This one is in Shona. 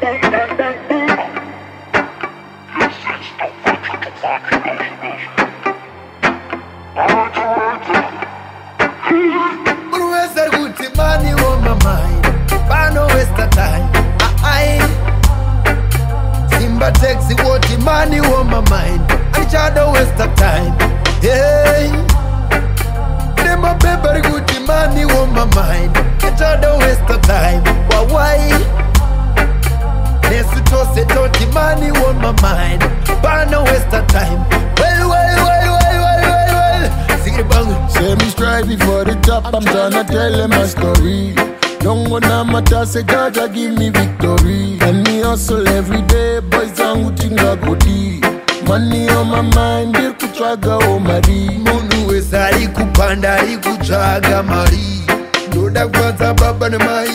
Money on my mind, I no waste the time. Simba takes it, what the money on my mind, and I don't waste the time. Hey, them a paper good, the money on my mind, and I don't waste the time. Why? Let's toss it out, the money on my mind, but I don't waste the time. Well. Say me striving for the top, I'm tryna tell them my story. Don't wanna matter, say God give me victory. And me hustle every day, boys and who think I go deep. Money on my mind, bir kutraga o mari. Mundu wesari kupanda ikutraga mari. Ndoda kwanza baba na mai.